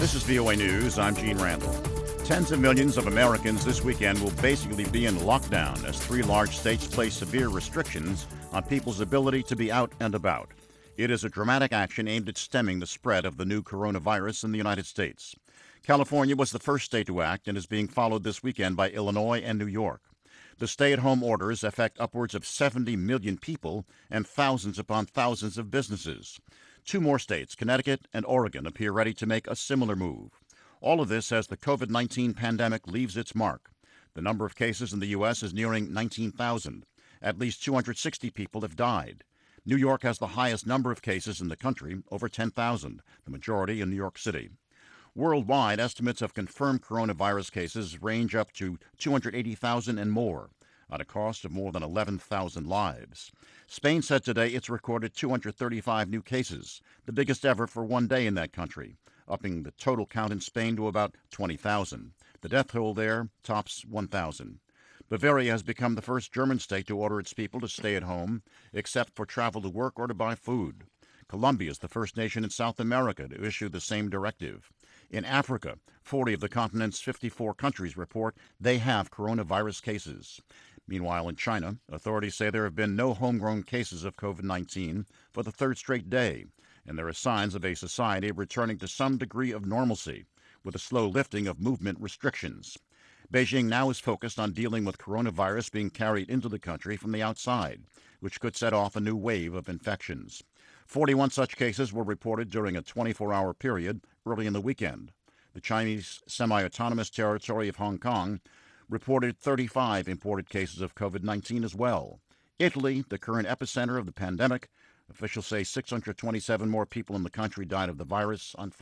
This is VOA News. I'm Gene Randall. Tens of millions of Americans this weekend will basically be in lockdown as three large states place severe restrictions on people's ability to be out and about. It is a dramatic action aimed at stemming the spread of the new coronavirus in the United States. California was the first state to act and is being followed this weekend by Illinois and New York. The stay-at-home orders affect upwards of 70 million people and thousands upon thousands of businesses. Two more states, Connecticut and Oregon, appear ready to make a similar move. All of this as the COVID-19 pandemic leaves its mark. The number of cases in the U.S. is nearing 19,000. At least 260 people have died. New York has the highest number of cases in the country, over 10,000, the majority in New York City. Worldwide, estimates of confirmed coronavirus cases range up to 280,000 and more, at a cost of more than 11,000 lives. Spain said today it's recorded 235 new cases, the biggest ever for one day in that country, upping the total count in Spain to about 20,000. The death toll there tops 1,000. Bavaria has become the first German state to order its people to stay at home, except for travel to work or to buy food. Colombia is the first nation in South America to issue the same directive. In Africa, 40 of the continent's 54 countries report they have coronavirus cases. Meanwhile, in China, authorities say there have been no homegrown cases of COVID-19 for the third straight day, and there are signs of a society returning to some degree of normalcy, with a slow lifting of movement restrictions. Beijing now is focused on dealing with coronavirus being carried into the country from the outside, which could set off a new wave of infections. 41 such cases were reported during a 24-hour period early in the weekend. The Chinese semi-autonomous territory of Hong Kong reported 35 imported cases of COVID-19 as well. Italy, the current epicenter of the pandemic, officials say 627 more people in the country died of the virus on Friday.